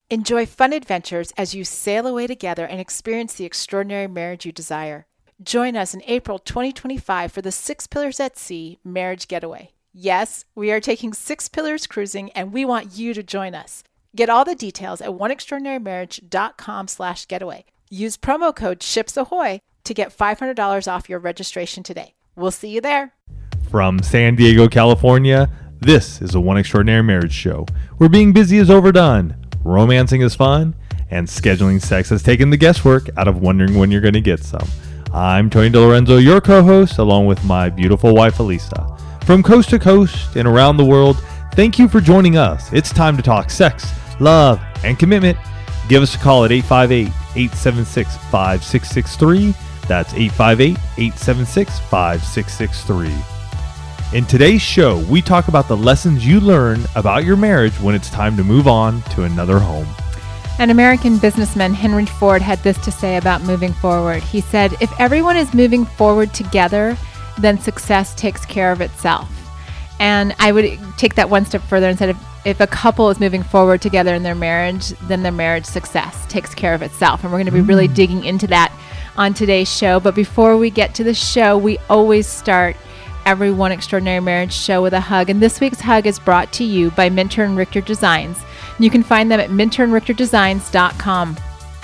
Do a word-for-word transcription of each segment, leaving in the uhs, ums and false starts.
Enjoy fun adventures as you sail away together and experience the extraordinary marriage you desire. Join us in April twenty twenty-five for the Six Pillars at Sea Marriage Getaway. Yes, we are taking Six Pillars cruising, and we want you to join us. Get all the details at oneextraordinarymarriage.com slash getaway. Use promo code SHIPSAHOY to get five hundred dollars off your registration today. We'll see you there. From San Diego, California, this is a One Extraordinary Marriage show, where being busy is overdone, romancing is fun, and scheduling sex has taken the guesswork out of wondering when you're going to get some. I'm Tony DeLorenzo, your co-host, along with my beautiful wife, Elisa. From coast to coast and around the world, thank you for joining us. It's time to talk sex, love, and commitment. Give us a call at eight five eight, eight seven six, five six six three. That's eight five eight, eight seven six, five six six three. In today's show, we talk about the lessons you learn about your marriage when it's time to move on to another home. An American businessman, Henry Ford, had this to say about moving forward. He said, if everyone is moving forward together, then success takes care of itself. And I would take that one step further and said, if, if a couple is moving forward together in their marriage, then their marriage success takes care of itself. And we're going to be mm. really digging into that on today's show. But before we get to the show, we always start every One Extraordinary Marriage show with a hug. And this week's hug is brought to you by Minter and Richter Designs. You can find them at minter and richter designs dot com.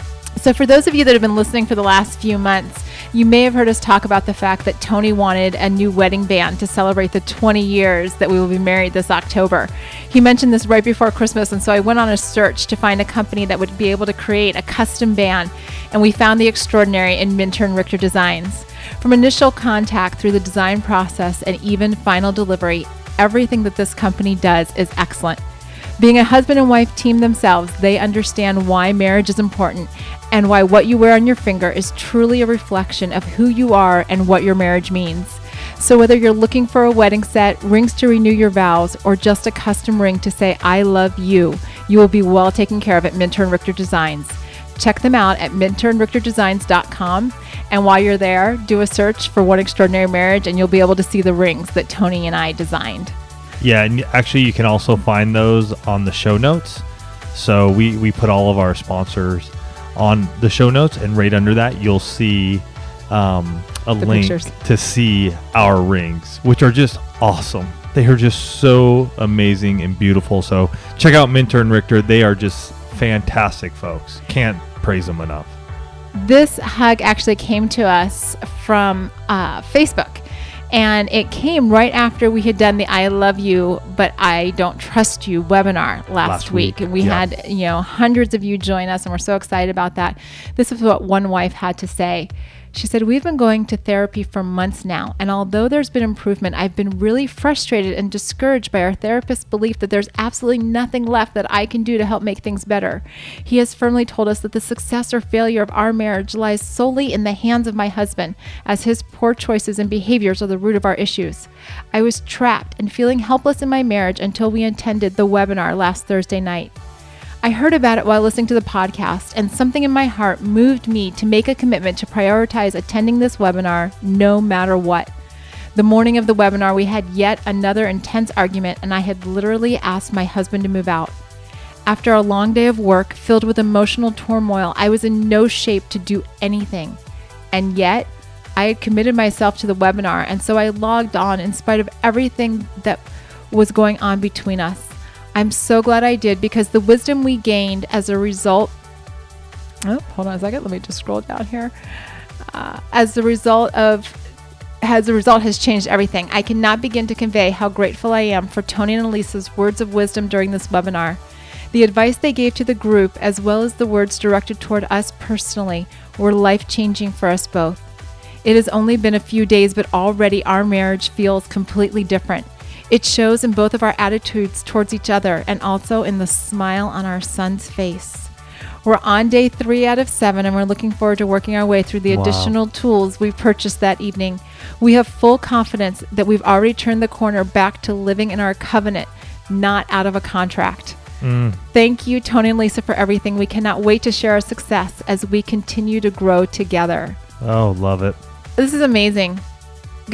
So for those of you that have been listening for the last few months, you may have heard us talk about the fact that Tony wanted a new wedding band to celebrate the twenty years that we will be married this October. He mentioned this right before Christmas, and so I went on a search to find a company that would be able to create a custom band, and we found the extraordinary in Minter and Richter Designs. From initial contact through the design process and even final delivery, everything that this company does is excellent. Being a husband and wife team themselves, they understand why marriage is important and why what you wear on your finger is truly a reflection of who you are and what your marriage means. So whether you're looking for a wedding set, rings to renew your vows, or just a custom ring to say, I love you, you will be well taken care of at Minter and Richter Designs. Check them out at minter and richter designs dot com. And while you're there, do a search for One Extraordinary Marriage, and you'll be able to see the rings that Tony and I designed. Yeah, and actually you can also find those on the show notes. So we, we put all of our sponsors on the show notes, and right under that you'll see um, a the link pictures. To see our rings, which are just awesome. They are just so amazing and beautiful. So check out Minter and Richter. They are just fantastic folks. Can't praise them enough. This hug actually came to us from uh, Facebook. And it came right after we had done the I Love You, But I Don't Trust You webinar last, last week. week. And we yep. had, you know, hundreds of you join us, and we're so excited about that. This is what one wife had to say. She said, we've been going to therapy for months now, and although there's been improvement, I've been really frustrated and discouraged by our therapist's belief that there's absolutely nothing left that I can do to help make things better. He has firmly told us that the success or failure of our marriage lies solely in the hands of my husband, as his poor choices and behaviors are the root of our issues. I was trapped and feeling helpless in my marriage until we attended the webinar last Thursday night. I heard about it while listening to the podcast, and something in my heart moved me to make a commitment to prioritize attending this webinar no matter what. The morning of the webinar, we had yet another intense argument, and I had literally asked my husband to move out. After a long day of work filled with emotional turmoil, I was in no shape to do anything. And yet, I had committed myself to the webinar, and so I logged on in spite of everything that was going on between us. I'm so glad I did, because the wisdom we gained as a result, oh, hold on a second, let me just scroll down here. Uh, as the result of, as the result has changed everything. I cannot begin to convey how grateful I am for Tony and Elisa's words of wisdom during this webinar. The advice they gave to the group, as well as the words directed toward us personally, were life-changing for us both. It has only been a few days, but already our marriage feels completely different. It shows in both of our attitudes towards each other and also in the smile on our son's face. We're on day three out of seven, and we're looking forward to working our way through the wow. additional tools we purchased that evening. We have full confidence that we've already turned the corner back to living in our covenant, not out of a contract. Mm. Thank you, Tony and Lisa, for everything. We cannot wait to share our success as we continue to grow together. Oh, love it. This is amazing. Guys,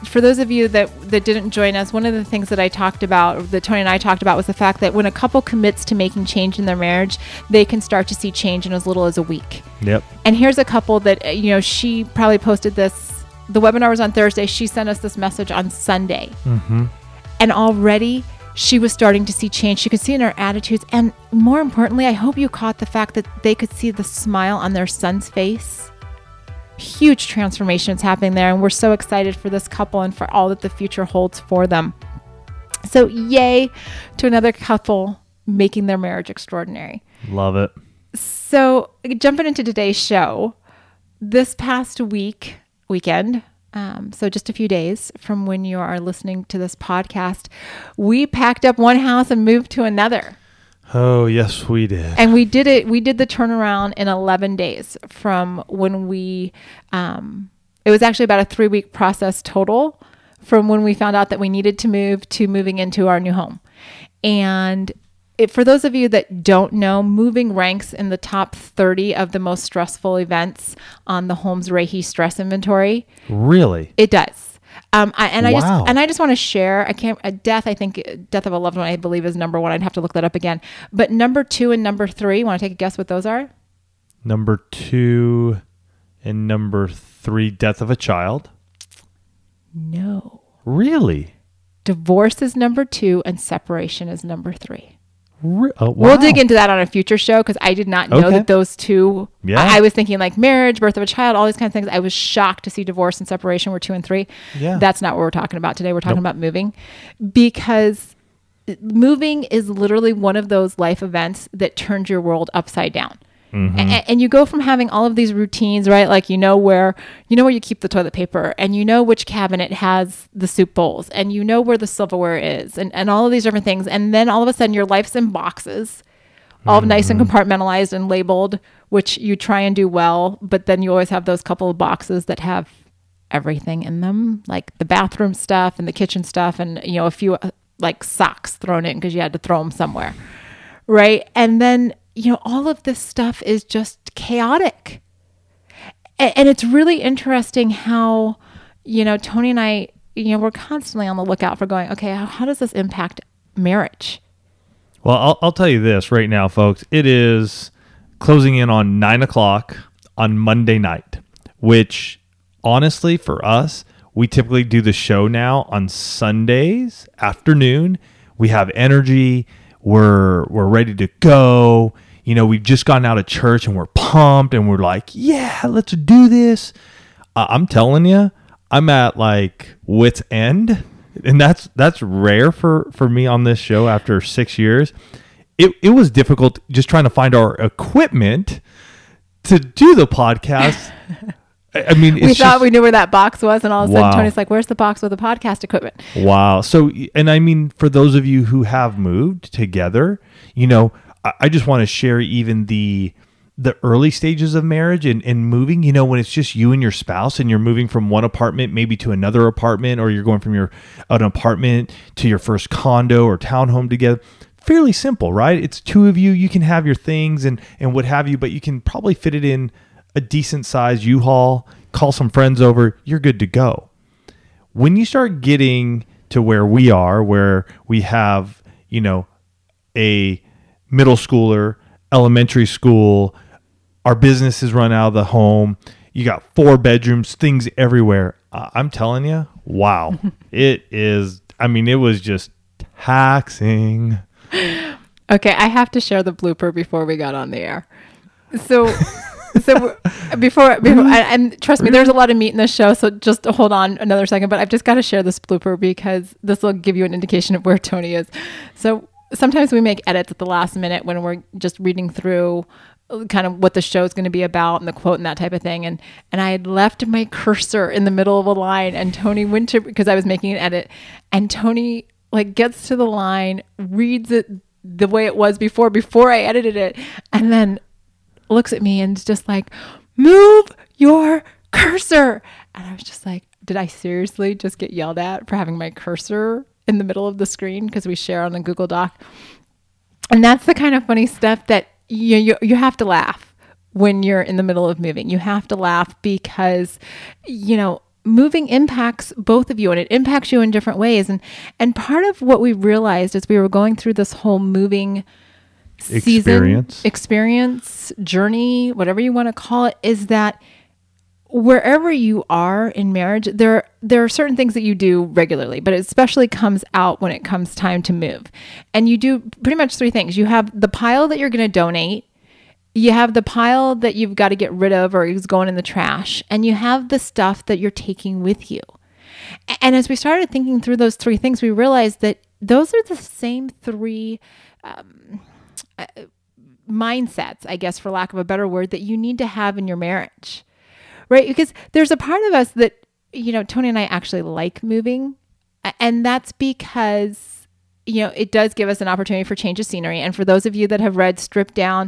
for those of you that, that didn't join us, one of the things that I talked about, that Tony and I talked about, was the fact that when a couple commits to making change in their marriage, they can start to see change in as little as a week. Yep. And here's a couple that, you know, she probably posted this. The webinar was on Thursday. She sent us this message on Sunday. Mm-hmm. And already she was starting to see change. She could see in her attitudes. And more importantly, I hope you caught the fact that they could see the smile on their son's face. Huge transformations happening there. And we're so excited for this couple and for all that the future holds for them. So yay to another couple making their marriage extraordinary. Love it. So jumping into today's show, this past week, weekend, um, so just a few days from when you are listening to this podcast, we packed up one house and moved to another. Oh, yes, we did. And we did it. We did the turnaround in eleven days from when we, um, it was actually about a three week process total from when we found out that we needed to move to moving into our new home. And it, for those of you that don't know, moving ranks in the top thirty of the most stressful events on the Holmes Rahe stress inventory. Really? It does. Um, I, and I Wow. just and I just want to share. I can't. A death. I think death of a loved one, I believe, is number one. I'd have to look that up again. But number two and number three. Want to take a guess what those are? Number two and number three, death of a child. No. Really? Divorce is number two, and separation is number three. Re- oh, wow. We'll dig into that on a future show because I did not know Okay. that those two. Yeah. I, I was thinking like marriage, birth of a child, all these kinds of things. I was shocked to see divorce and separation were two and three. Yeah. That's not what we're talking about today. We're talking Nope. about moving, because moving is literally one of those life events that turns your world upside down. Mm-hmm. A- and you go from having all of these routines, right? Like, you know where, you know where you keep the toilet paper, and you know which cabinet has the soup bowls, and you know where the silverware is, and, and all of these different things. And then all of a sudden your life's in boxes, all Mm-hmm. nice and compartmentalized and labeled, which you try and do well. But then you always have those couple of boxes that have everything in them, like the bathroom stuff and the kitchen stuff, and, you know, a few uh, like socks thrown in because you had to throw them somewhere. Right. And then, you know, all of this stuff is just chaotic. And, and it's really interesting how, you know, Tony and I, you know, we're constantly on the lookout for going, okay, how, how does this impact marriage? Well, I'll, I'll tell you this right now, folks. It is closing in on nine o'clock on Monday night, which honestly for us, we typically do the show now on Sundays afternoon. We have energy. We're we're ready to go. You know, we've just gotten out of church and we're pumped and we're like, yeah, let's do this. Uh, I'm telling you, I'm at like wit's end. And that's that's rare for, for me on this show after six years. It it was difficult just trying to find our equipment to do the podcast. I I mean, it's We just, thought we knew where that box was, and all of a sudden Wow. Tony's like, where's the box with the podcast equipment? wow. So, and I mean, for those of you who have moved together, you know, I, I just want to share even the the early stages of marriage and, and moving, you know, when it's just you and your spouse and you're moving from one apartment maybe to another apartment, or you're going from your an apartment to your first condo or townhome together. Fairly simple, right? It's two of you. You can have your things and, and what have you, but you can probably fit it in a decent size U-Haul, call some friends over, you're good to go. When you start getting to where we are, where we have, you know, a middle schooler, elementary school, our business is run out of the home, you got four bedrooms, things everywhere. Uh, I'm telling you, wow. It is, I mean, it was just taxing. Okay, I have to share the blooper before we got on the air. So, so before, before and, and trust me, there's a lot of meat in this show, so just hold on another second. But I've just got to share this blooper because this will give you an indication of where Tony is. So sometimes we make edits at the last minute when we're just reading through kind of what the show is going to be about and the quote and that type of thing. And and I had left my cursor in the middle of a line, and Tony went to, because I was making an edit, and Tony like gets to the line, reads it the way it was before, before I edited it, and then looks at me and is just like, move your cursor. And I was just like, did I seriously just get yelled at for having my cursor in the middle of the screen? Because we share on a Google Doc. And that's the kind of funny stuff that you, you you have to laugh when you're in the middle of moving. You have to laugh because, you know, moving impacts both of you, and it impacts you in different ways. And and part of what we realized as we were going through this whole moving season, Experience. experience, journey, whatever you want to call it, is that wherever you are in marriage, there there are certain things that you do regularly, but it especially comes out when it comes time to move. And you do pretty much three things. You have the pile that you're going to donate. You have the pile that you've got to get rid of or is going in the trash. And you have the stuff that you're taking with you. And as we started thinking through those three things, we realized that those are the same three um, uh, mindsets, I guess, for lack of a better word, that you need to have in your marriage, right? Because there's a part of us that, you know, Tony and I actually like moving. And that's because, you know, it does give us an opportunity for change of scenery. And for those of you that have read Strip Down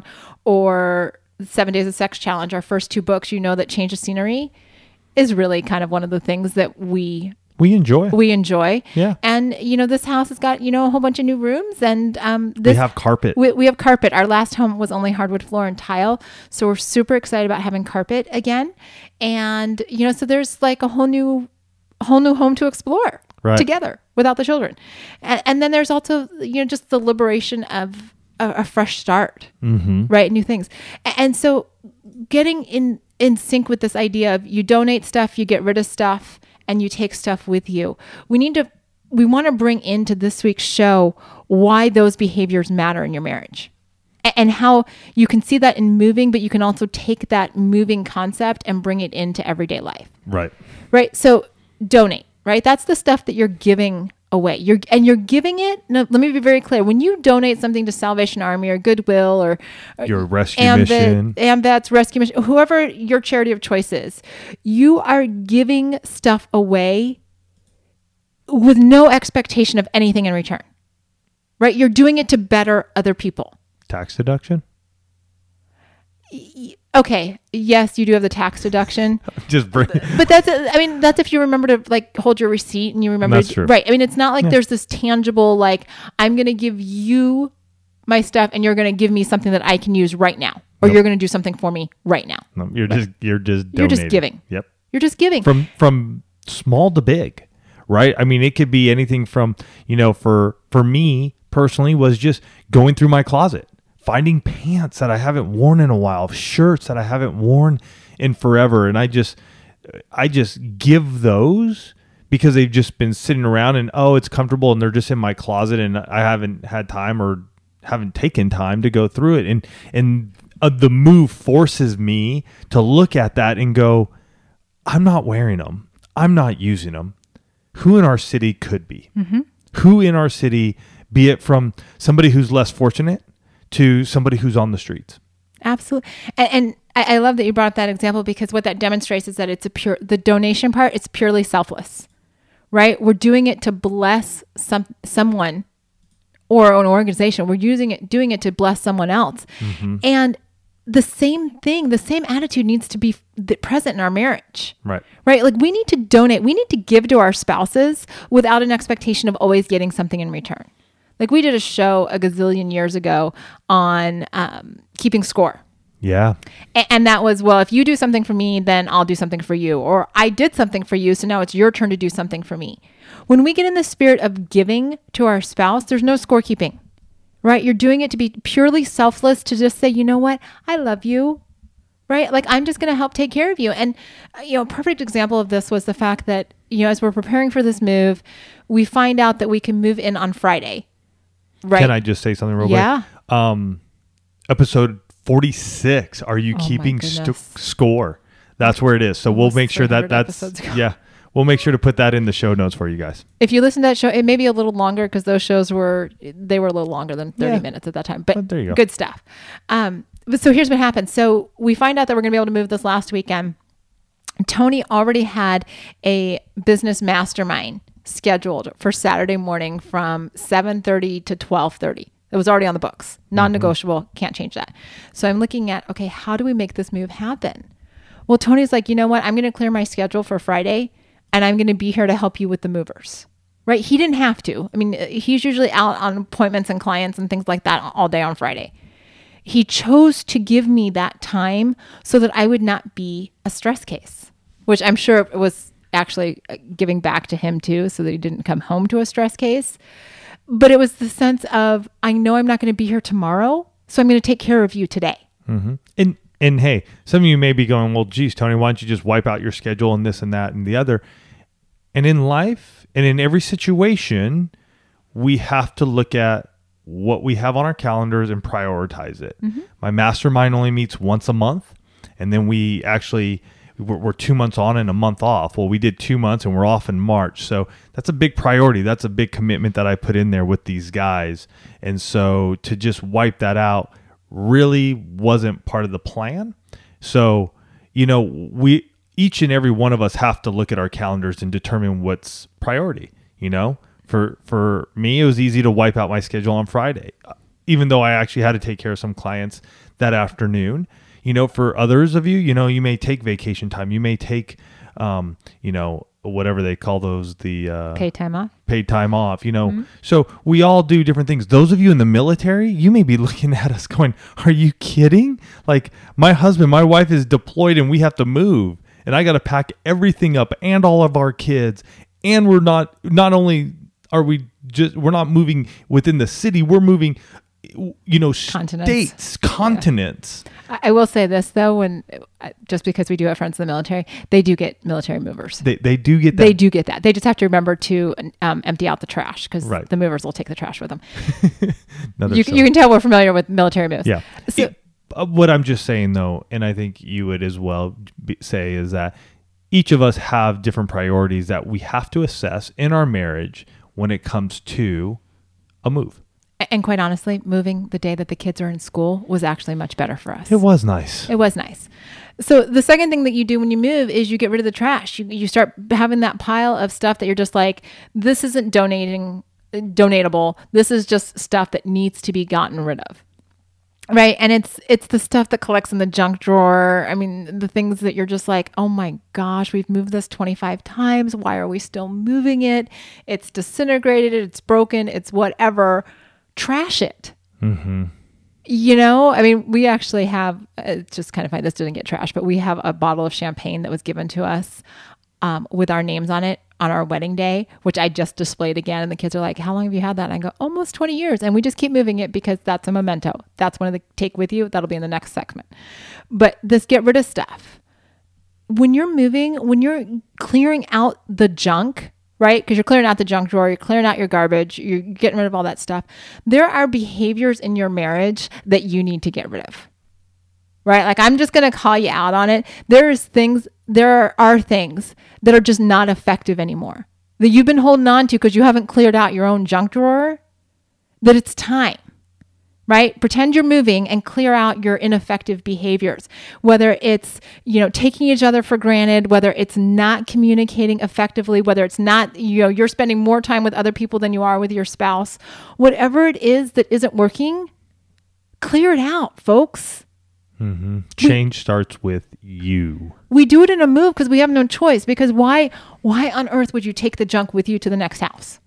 or Seven Days of Sex Challenge, our first two books, you know that change of scenery is really kind of one of the things that we We enjoy. we enjoy. Yeah. And, you know, this house has got, you know, a whole bunch of new rooms, and um, this, we have carpet. We, we have carpet. Our last home was only hardwood floor and tile. So we're super excited about having carpet again. And, you know, so there's like a whole new, whole new home to explore Right. together without the children. And, and then there's also, you know, just the liberation of a, a fresh start, Mm-hmm. right? New things. A- And so getting in, in sync with this idea of you donate stuff, you get rid of stuff, and you take stuff with you. We need to, we want to bring into this week's show why those behaviors matter in your marriage, a- and how you can see that in moving, but you can also take that moving concept and bring it into everyday life. Right. Right. So donate, right? That's the stuff that you're giving away. You're, and you're giving it. No, let me be very clear. When you donate something to Salvation Army or Goodwill or, or Your rescue Ambet, mission. Ambet's Rescue Mission, whoever your charity of choice is, you are giving stuff away with no expectation of anything in return, right? You're doing it to better other people. Tax deduction. Okay. Yes, you do have the tax deduction. Just bring. But that's, I mean, that's if you remember to like hold your receipt and you remember. That's to, true. Right. I mean, it's not like Yeah. there's this tangible, like, I'm going to give you my stuff and you're going to give me something that I can use right now. Or Nope. you're going to do something for me right now. No, you're just you're just You're just donating. giving. Yep. You're just giving. From from small to big, right? I mean, it could be anything from, you know, for for me personally was just going through my closet, finding pants that I haven't worn in a while, shirts that I haven't worn in forever, and I just I just give those because they've just been sitting around and oh, it's comfortable and they're just in my closet and I haven't had time or haven't taken time to go through it, and and uh, the move forces me to look at that and go, I'm not wearing them. I'm not using them. Who in our city could be? Mm-hmm. Who in our city, be it from somebody who's less fortunate to somebody who's on the streets? Absolutely. And, and I, I love that you brought up that example, because what that demonstrates is that it's a pure, the donation part, it's purely selfless, right? We're doing it to bless some someone or an organization. We're using it, doing it to bless someone else. Mm-hmm. And the same thing, the same attitude needs to be th- present in our marriage. Right. Right? Like we need to donate. We need to give to our spouses without an expectation of always getting something in return. Like we did a show a gazillion years ago on um, keeping score. Yeah. A- And that was, well, if you do something for me, then I'll do something for you. Or I did something for you, so now it's your turn to do something for me. When we get in the spirit of giving to our spouse, there's no scorekeeping, right? You're doing it to be purely selfless, to just say, you know what? I love you, right? Like I'm just going to help take care of you. And, uh, you know, a perfect example of this was the fact that, you know, as we're preparing for this move, we find out that we can move in on Friday, right? Can I just say something real Yeah. quick? Um, episode forty-six. Are you Oh my keeping st- goodness. score? That's where it is. So we'll Almost make sure that three hundred that's episodes ago. yeah. We'll make sure to put that in the show notes for you guys. If you listen to that show, it may be a little longer because those shows were, they were a little longer than thirty Yeah. minutes at that time, but But there you go. good stuff. Um, but so here's what happened. So we find out that we're going to be able to move this last weekend. Tony already had a business mastermind scheduled for Saturday morning from seven thirty to twelve thirty. It was already on the books, non-negotiable, mm-hmm. Can't change that. So I'm looking at, okay, how do we make this move happen? Well, Tony's like, you know what? I'm going to clear my schedule for Friday and I'm going to be here to help you with the movers, right? He didn't have to. I mean, he's usually out on appointments and clients and things like that all day on Friday. He chose to give me that time so that I would not be a stress case, which I'm sure it was, actually giving back to him too, so that he didn't come home to a stress case. But it was the sense of, I know I'm not going to be here tomorrow, so I'm going to take care of you today. Mm-hmm. And and hey, some of you may be going, well, geez, Tony, why don't you just wipe out your schedule and this and that and the other? And in life and in every situation, we have to look at what we have on our calendars and prioritize it. Mm-hmm. My mastermind only meets once a month, and then we actually, we're, we're two months on and a month off. Well, we did two months and we're off in March. So that's a big priority. That's a big commitment that I put in there with these guys. And so to just wipe that out really wasn't part of the plan. So, you know, we, each and every one of us have to look at our calendars and determine what's priority. You know, for, for me, it was easy to wipe out my schedule on Friday, even though I actually had to take care of some clients that afternoon. You know, for others of you, you know, you may take vacation time. You may take, um, you know, whatever they call those, the uh, paid time off. Paid time off, you know. Mm-hmm. So we all do different things. Those of you in the military, you may be looking at us going, are you kidding? Like my husband, my wife is deployed and we have to move. And I got to pack everything up and all of our kids. And we're not, not only are we just, we're not moving within the city, we're moving, you know, continents. states, continents. Yeah. I will say this though, when just because we do have friends in the military, they do get military movers. They they do get that. They do get that. They just have to remember to um, empty out the trash because right. the movers will take the trash with them. you, you can tell we're familiar with military moves. Yeah. So, it, uh, what I'm just saying though, and I think you would as well be, say is that each of us have different priorities that we have to assess in our marriage when it comes to a move. And quite honestly, moving the day that the kids are in school was actually much better for us. It was nice. It was nice. So the second thing that you do when you move is you get rid of the trash. You you start having that pile of stuff that you're just like, this isn't donating, donatable. This is just stuff that needs to be gotten rid of. Right. And it's it's the stuff that collects in the junk drawer. I mean, the things that you're just like, oh my gosh, we've moved this twenty-five times. Why are we still moving it? It's disintegrated. It's broken. It's whatever. Trash it. Mm-hmm. You know, I mean, we actually have, it's just kind of funny, this didn't get trashed, but we have a bottle of champagne that was given to us um, with our names on it on our wedding day, which I just displayed again. And the kids are like, how long have you had that? And I go, almost twenty years. And we just keep moving it because that's a memento. That's one of the take with you. That'll be in the next segment. But this get rid of stuff. When you're moving, when you're clearing out the junk, right? Because you're clearing out the junk drawer, you're clearing out your garbage, you're getting rid of all that stuff. There are behaviors in your marriage that you need to get rid of, right? Like I'm just going to call you out on it. There's things, there are things that are just not effective anymore that you've been holding on to because you haven't cleared out your own junk drawer, that it's time. Right? Pretend you're moving and clear out your ineffective behaviors, whether it's, you know, taking each other for granted, whether it's not communicating effectively, whether it's not, you know, you're spending more time with other people than you are with your spouse, whatever it is that isn't working, clear it out, folks. Mm-hmm. Change we, starts with you. We do it in a move because we have no choice, because why, why on earth would you take the junk with you to the next house?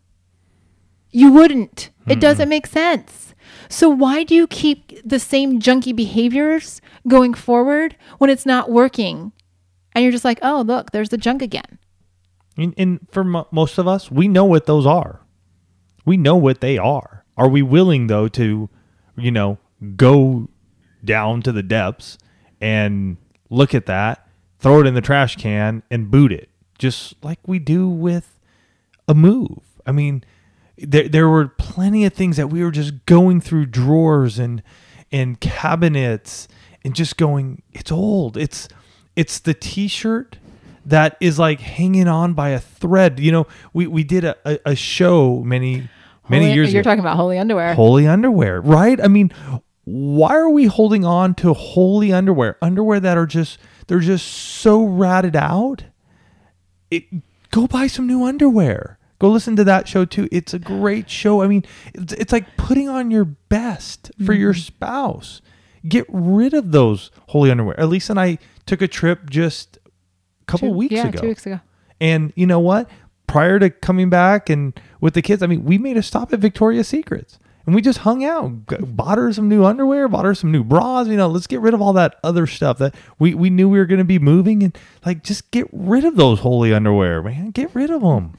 You wouldn't. It Mm-mm. doesn't make sense. So why do you keep the same junky behaviors going forward when it's not working? And you're just like, oh, look, there's the junk again. And, and for mo- most of us, we know what those are. We know what they are. Are we willing, though, to, you know, go down to the depths and look at that, throw it in the trash can, and boot it, just like we do with a move? I mean, There there were plenty of things that we were just going through drawers and and cabinets and just going, it's old. It's it's the T-shirt that is like hanging on by a thread. You know, we, we did a, a, a show many many holy, years you're ago. You're talking about holy underwear. Holy underwear, right? I mean, why are we holding on to holy underwear? Underwear that are just, they're just so ratted out. It, go buy some new underwear. Go listen to that show too. It's a great show. I mean, it's, it's like putting on your best for mm-hmm. your spouse. Get rid of those holy underwear. Elise and I took a trip just a couple two, weeks yeah, ago. two weeks ago. And you know what? Prior to coming back and with the kids, I mean, we made a stop at Victoria's Secrets. and we just hung out, g- bought her some new underwear, bought her some new bras. You know, let's get rid of all that other stuff that we, we knew we were going to be moving, and like, just get rid of those holy underwear, man. Get rid of them.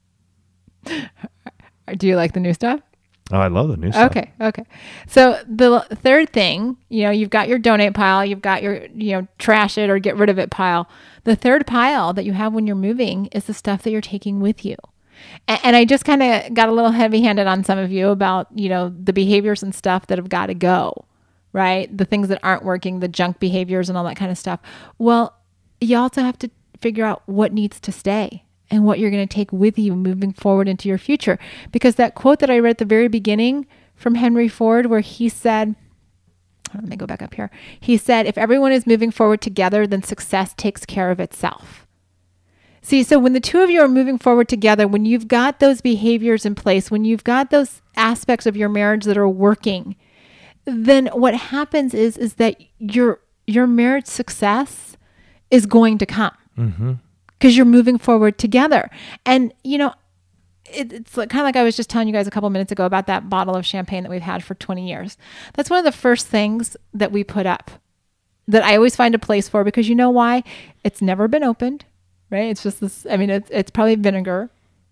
Do you like the new stuff? Oh, I love the new stuff. Okay. Okay. So the third thing, you know, you've got your donate pile, you've got your, you know, trash it or get rid of it pile. The third pile that you have when you're moving is the stuff that you're taking with you. And, and I just kind of got a little heavy handed on some of you about, you know, the behaviors and stuff that have got to go, right? The things that aren't working, the junk behaviors and all that kind of stuff. Well, you also have to figure out what needs to stay and what you're going to take with you moving forward into your future. Because that quote that I read at the very beginning from Henry Ford, where he said, let me go back up here. He said, if everyone is moving forward together, then success takes care of itself. See, so when the two of you are moving forward together, when you've got those behaviors in place, when you've got those aspects of your marriage that are working, then what happens is, is that your, your marriage success is going to come. Mm-hmm. Because you're moving forward together. And, you know, it, it's like, kind of like I was just telling you guys a couple minutes ago about that bottle of champagne that we've had for twenty years. That's one of the first things that we put up that I always find a place for, because you know why? It's never been opened, right? It's just this, I mean, it's, it's probably vinegar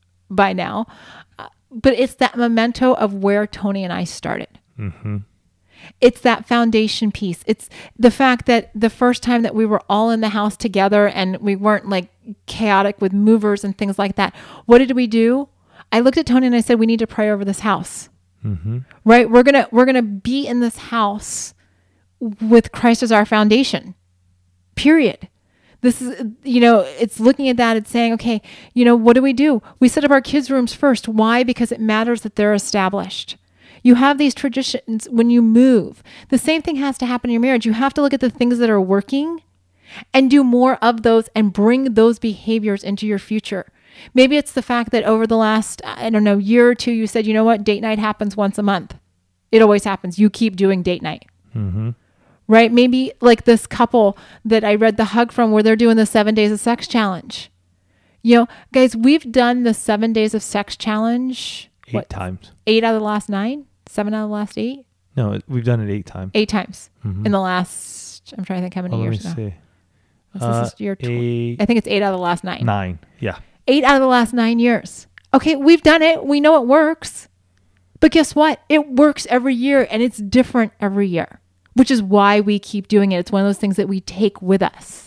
by now, uh, but it's that memento of where Tony and I started. Mm-hmm. It's that foundation piece. It's the fact that the first time that we were all in the house together and we weren't like chaotic with movers and things like that. What did we do? I looked at Tony and I said, we need to pray over this house, mm-hmm. right? We're going to, we're going to be in this house with Christ as our foundation, period. This is, you know, it's looking at that. It's saying, okay, you know, what do we do? We set up our kids' rooms first. Why? Because it matters that they're established. You have these traditions when you move. The same thing has to happen in your marriage. You have to look at the things that are working and do more of those and bring those behaviors into your future. Maybe it's the fact that over the last, I don't know, year or two, you said, you know what, date night happens once a month. It always happens. You keep doing date night. Mm-hmm. Right? Maybe like this couple that I read the hug from where they're doing the seven days of sex challenge. You know, guys, we've done the seven days of sex challenge. Eight what, times. Eight out of the last nine? Seven out of the last eight? No, we've done it eight times. Eight times mm-hmm. in the last, I'm trying to think how many oh, years let me now. See. This uh, is year tw- eight, I think it's eight out of the last nine. Nine, yeah. Eight out of the last nine years. Okay, we've done it. We know it works. But guess what? It works every year and it's different every year, which is why we keep doing it. It's one of those things that we take with us.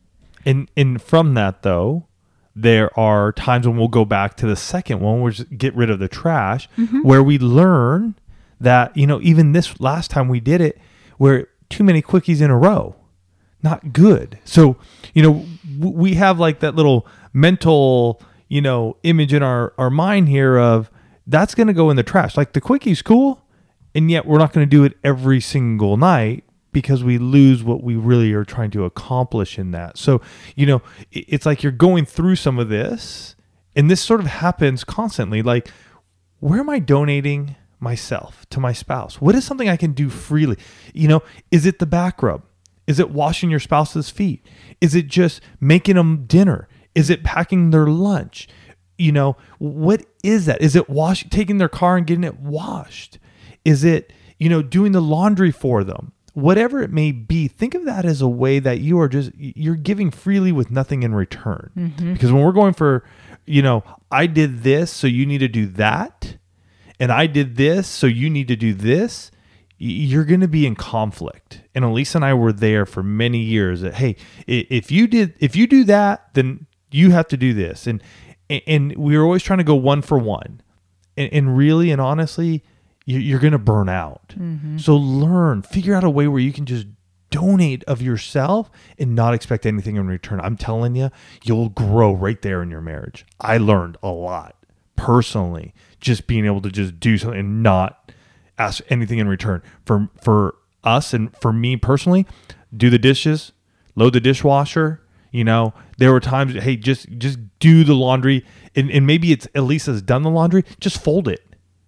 And and from that, though, there are times when we'll go back to the second one, which is get rid of the trash, mm-hmm. where we learn that, you know, even this last time we did it, where too many quickies in a row, not good. So, you know, w- we have like that little mental, you know, image in our, our mind here of that's going to go in the trash. Like the quickies, cool. And yet we're not going to do it every single night because we lose what we really are trying to accomplish in that. So, you know, it, it's like you're going through some of this, and this sort of happens constantly. Like, where am I donating myself to my spouse? What is something I can do freely? You know, is it the back rub? Is it washing your spouse's feet? Is it just making them dinner? Is it packing their lunch? You know, what is that? Is it wash, taking their car and getting it washed? Is it, you know, doing the laundry for them? Whatever it may be, think of that as a way that you are just, you're giving freely with nothing in return. Mm-hmm. Because when we're going for, you know, I did this, so you need to do that. And I did this, so you need to do this. You're going to be in conflict. And Elisa and I were there for many years that, hey, if you did, if you do that, then you have to do this. And, and we were always trying to go one for one. And, and really and honestly, you're going to burn out. Mm-hmm. So learn, figure out a way where you can just donate of yourself and not expect anything in return. I'm telling you, you'll grow right there in your marriage. I learned a lot personally, just being able to just do something and not ask anything in return. For, for us and for me personally, do the dishes, load the dishwasher. You know, there were times, hey, just, just do the laundry. And, and maybe it's Elisa's done the laundry, just fold it.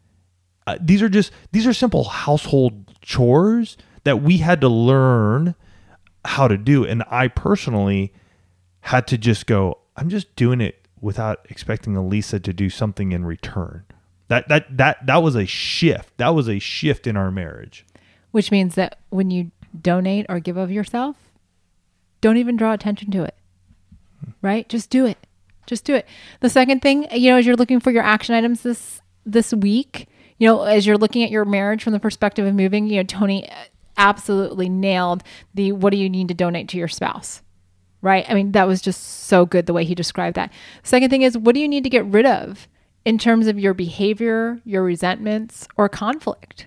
Uh, these are just, these are simple household chores that we had to learn how to do. And I personally had to just go, I'm just doing it without expecting Elisa to do something in return. That that that that was a shift. That was a shift in our marriage. Which means that when you donate or give of yourself, don't even draw attention to it. Right? Just do it. Just do it. The second thing, you know, as you're looking for your action items this this week, you know, as you're looking at your marriage from the perspective of moving, you know, Tony absolutely nailed the what do you need to donate to your spouse? Right? I mean, that was just so good the way he described that. Second thing is, what do you need to get rid of in terms of your behavior, your resentments, or conflict?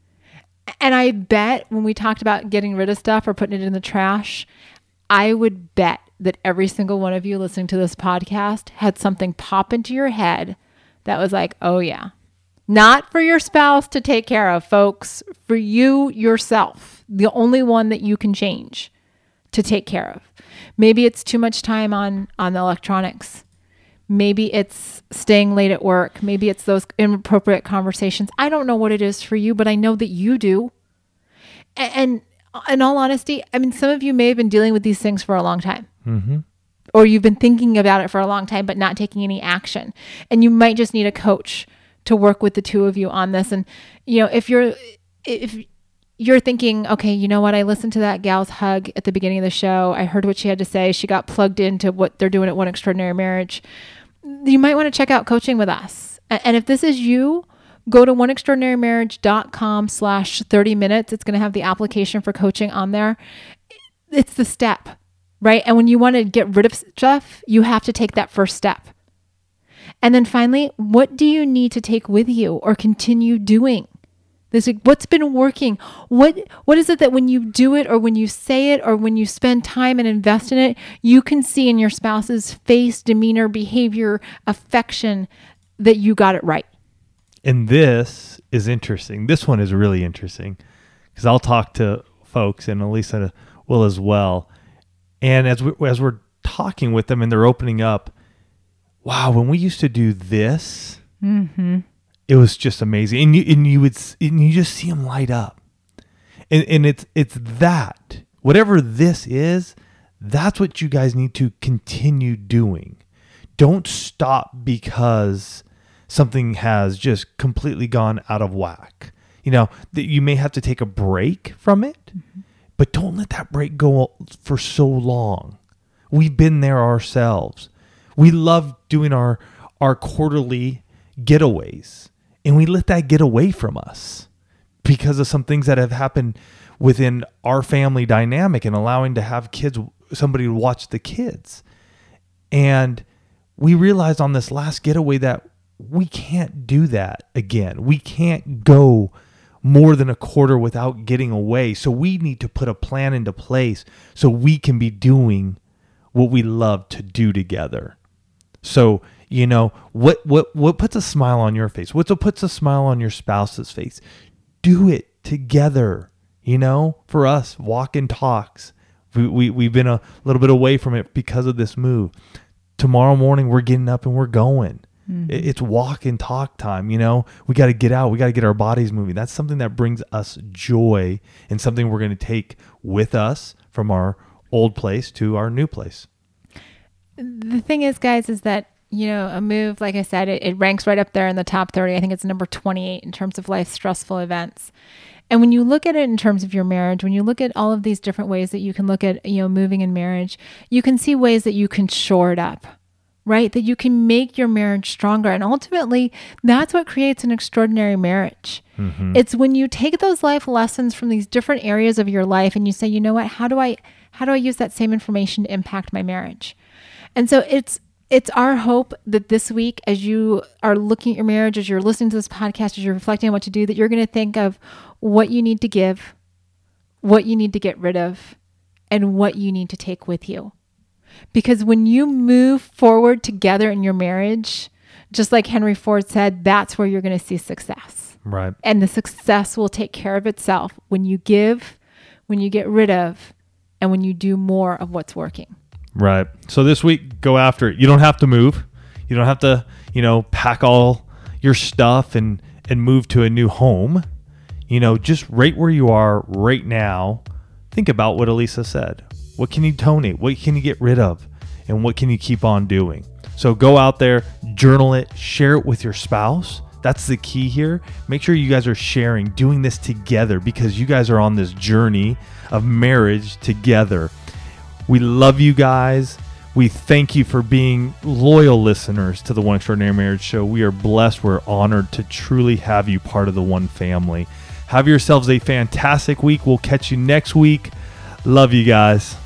And I bet when we talked about getting rid of stuff or putting it in the trash, I would bet that every single one of you listening to this podcast had something pop into your head that was like, oh yeah, not for your spouse to take care of, folks, for you yourself, the only one that you can change to take care of. Maybe it's too much time on, on the electronics. Maybe it's staying late at work. Maybe it's those inappropriate conversations. I don't know what it is for you, but I know that you do. And, and in all honesty, I mean, some of you may have been dealing with these things for a long time. Mm-hmm. Or you've been thinking about it for a long time, but not taking any action. And you might just need a coach to work with the two of you on this. And, you know, if you're, if you're thinking, okay, you know what? I listened to that gal's hug at the beginning of the show. I heard what she had to say. She got plugged into what they're doing at One Extraordinary Marriage. You might want to check out coaching with us. And if this is you, go to oneextraordinarymarriage.com slash 30 minutes. It's going to have the application for coaching on there. It's the step, right? And when you want to get rid of stuff, you have to take that first step. And then finally, what do you need to take with you or continue doing? This, what's been working? What What is it that when you do it or when you say it or when you spend time and invest in it, you can see in your spouse's face, demeanor, behavior, affection that you got it right? And this is interesting. This one is really interesting because I'll talk to folks, and Elisa will as well. And as, we, as we're talking with them and they're opening up, wow, when we used to do this, mm-hmm. it was just amazing. And you, and you would, and you just see them light up. And, and it's, it's that, whatever this is, that's what you guys need to continue doing. Don't stop because something has just completely gone out of whack. You know, that you may have to take a break from it, mm-hmm. but don't let that break go for so long. We've been there ourselves. We love doing our, our quarterly getaways, and we let that get away from us because of some things that have happened within our family dynamic and allowing to have kids, somebody to watch the kids. And we realized on this last getaway that we can't do that again. We can't go more than a quarter without getting away. So we need to put a plan into place so we can be doing what we love to do together. So, you know, what what what puts a smile on your face? What puts a smile on your spouse's face? Do it together. You know, for us, walk and talks. We, we, we've been a little bit away from it because of this move. Tomorrow morning, we're getting up and we're going. Mm-hmm. It's walk and talk time. You know, we got to get out. We got to get our bodies moving. That's something that brings us joy and something we're going to take with us from our old place to our new place. The thing is, guys, is that, you know, a move, like I said, it, it ranks right up there in the top thirty. I think it's number twenty-eight in terms of life stressful events. And when you look at it in terms of your marriage, when you look at all of these different ways that you can look at, you know, moving in marriage, you can see ways that you can shore it up, right? That you can make your marriage stronger. And ultimately, that's what creates an extraordinary marriage. Mm-hmm. It's when you take those life lessons from these different areas of your life and you say, you know what, how do I, how do I use that same information to impact my marriage? And so it's, it's our hope that this week, as you are looking at your marriage, as you're listening to this podcast, as you're reflecting on what to do, that you're going to think of what you need to give, what you need to get rid of, and what you need to take with you. Because when you move forward together in your marriage, just like Henry Ford said, that's where you're going to see success. Right. And the success will take care of itself when you give, when you get rid of, and when you do more of what's working. Right. So this week, go after it. You don't have to move. You don't have to, you know, pack all your stuff and, and move to a new home. You know, just right where you are right now, think about what Elisa said. What can you donate? What can you get rid of? And what can you keep on doing? So go out there, journal it, share it with your spouse. That's the key here. Make sure you guys are sharing, doing this together, because you guys are on this journey of marriage together. We love you guys. We thank you for being loyal listeners to the One Extraordinary Marriage Show. We are blessed. We're honored to truly have you part of the One family. Have yourselves a fantastic week. We'll catch you next week. Love you guys.